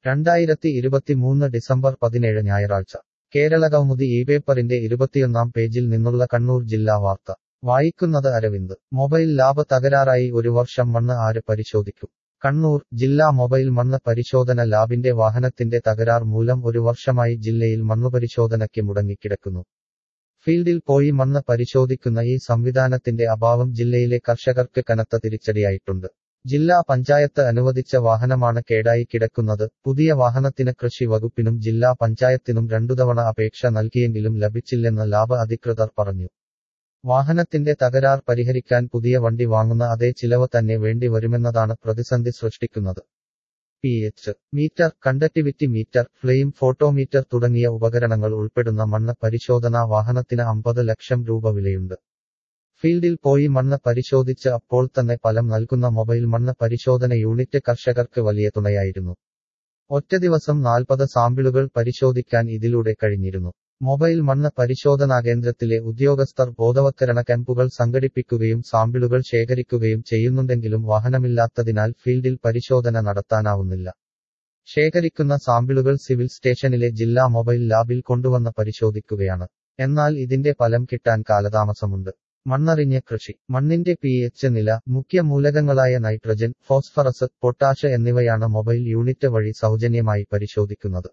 2023 December 17 ഞായറാഴ്ച കേരളകൗമുദി പേപ്പറിന്റെ 21-ാം പേജിൽ നിന്നുള്ള കണ്ണൂർ ജില്ലാ വാർത്ത വായിക്കുന്നത് അരവിന്ദ് മൊബൈൽ ലാബ് തകരാറായി ഒരു വർഷം മണ്ണ് ആര് പരിശോധിക്കും കണ്ണൂർ ജില്ലാ മൊബൈൽ മണ്ണ് പരിശോധന ലാബിന്റെ വാഹനത്തിന്റെ തകരാർ മൂലം ഒരു വർഷമായി ജില്ലയിൽ മണ്ണുപരിശോധനയ്ക്ക് മുടങ്ങിക്കിടക്കുന്നു ഫീൽഡിൽ പോയി മണ്ണ് പരിശോധിക്കുന്ന ഈ സംവിധാനത്തിന്റെ അഭാവം ജില്ലയിലെ കർഷകർക്ക് കനത്ത തിരിച്ചടിയായിട്ടുണ്ട് ജില്ലാ പഞ്ചായത്ത് അനുവദിച്ച വാഹനമാണ് കേടായി കിടക്കുന്നത് പുതിയ വാഹനത്തിന് കൃഷി വകുപ്പിനും ജില്ലാ പഞ്ചായത്തിനും 2 തവണ അപേക്ഷ നൽകിയെങ്കിലും ലഭിച്ചില്ലെന്ന് ലാബ് അധികൃതർ പറഞ്ഞു വാഹനത്തിന്റെ തകരാർ പരിഹരിക്കാൻ പുതിയ വണ്ടി വാങ്ങുന്ന അതേ ചിലവ് തന്നെ വേണ്ടി വരുമെന്നതാണ് പ്രതിസന്ധി സൃഷ്ടിക്കുന്നത് pH metre conductivity metre flame photometer തുടങ്ങിയ ഉപകരണങ്ങൾ ഉൾപ്പെടുന്ന മണ്ണ് പരിശോധനാ വാഹനത്തിന് 50 ലക്ഷം രൂപ വിലയുണ്ട് ഫീൽഡിൽ പോയി മണ്ണ് പരിശോധിച്ച് അപ്പോൾ തന്നെ ഫലം നൽകുന്ന മൊബൈൽ മണ്ണ് പരിശോധന യൂണിറ്റ് കർഷകർക്ക് വലിയ തുണയായിരുന്നു ഒറ്റ ദിവസം 40 സാമ്പിളുകൾ പരിശോധിക്കാൻ ഇതിലൂടെ കഴിഞ്ഞിരുന്നു മൊബൈൽ മണ്ണ് പരിശോധനാ കേന്ദ്രത്തിലെ ഉദ്യോഗസ്ഥർ ബോധവത്കരണ ക്യാമ്പുകൾ സംഘടിപ്പിക്കുകയും സാമ്പിളുകൾ ശേഖരിക്കുകയും ചെയ്യുന്നുണ്ടെങ്കിലും വാഹനമില്ലാത്തതിനാൽ ഫീൽഡിൽ പരിശോധന നടത്താനാവുന്നില്ല ശേഖരിക്കുന്ന സാമ്പിളുകൾ സിവിൽ സ്റ്റേഷനിലെ ജില്ലാ മൊബൈൽ ലാബിൽ കൊണ്ടുവന്ന് പരിശോധിക്കുകയാണ് എന്നാൽ ഇതിന്റെ ഫലം കിട്ടാൻ കാലതാമസമുണ്ട് മണ്ണറിഞ്ഞ കൃഷി മണ്ണിന്റെ pH നില മുഖ്യ മൂലകങ്ങളായ നൈട്രജൻ ഫോസ്ഫറസ് പൊട്ടാഷ് എന്നിവയാണ് മൊബൈൽ യൂണിറ്റ് വഴി സൗജന്യമായി പരിശോധിക്കുന്നത്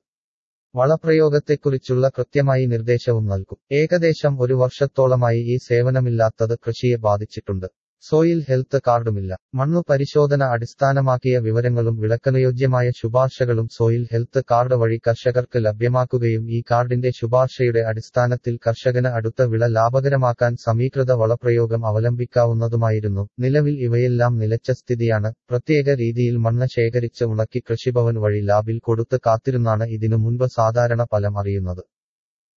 വളപ്രയോഗത്തെക്കുറിച്ചുള്ള കൃത്യമായി നിർദ്ദേശവും നൽകും ഏകദേശം ഒരു വർഷത്തോളമായി ഈ സേവനമില്ലാത്തത് കൃഷിയെ ബാധിച്ചിട്ടുണ്ട് സോയിൽ ഹെൽത്ത് കാർഡുമില്ല മണ്ണു പരിശോധന അടിസ്ഥാനമാക്കിയ വിവരങ്ങളും വിളക്കനുയോജ്യമായ ശുപാർശകളും സോയിൽ ഹെൽത്ത് കാർഡ് വഴി കർഷകർക്ക് ലഭ്യമാക്കുകയും ഈ കാർഡിന്റെ ശുപാർശയുടെ അടിസ്ഥാനത്തിൽ കർഷകന് അടുത്ത വിള ലാഭകരമാക്കാൻ സമീകൃത വളപ്രയോഗം അവലംബിക്കാവുന്നതുമായിരുന്നു നിലവിൽ ഇവയെല്ലാം നിലച്ച സ്ഥിതിയാണ് പ്രത്യേക രീതിയിൽ മണ്ണ് ശേഖരിച്ച് ഉണക്കി കൃഷിഭവൻ വഴി ലാബിൽ കൊടുത്ത് കാത്തിരുന്നാണ് ഇതിനു മുൻപ് സാധാരണ ഫലം അറിയുന്നത്